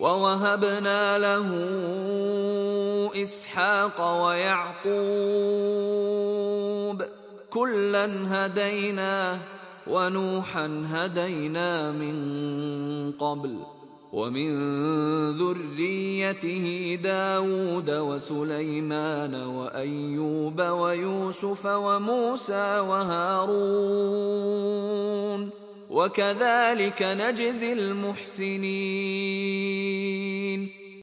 ووهبنا له إسحاق ويعقوب كلا هدينا ونوحا هدينا من قبل ومن ذريته داود وسليمان وأيوب ويوسف وموسى وهارون وكذلك نجزي المحسنين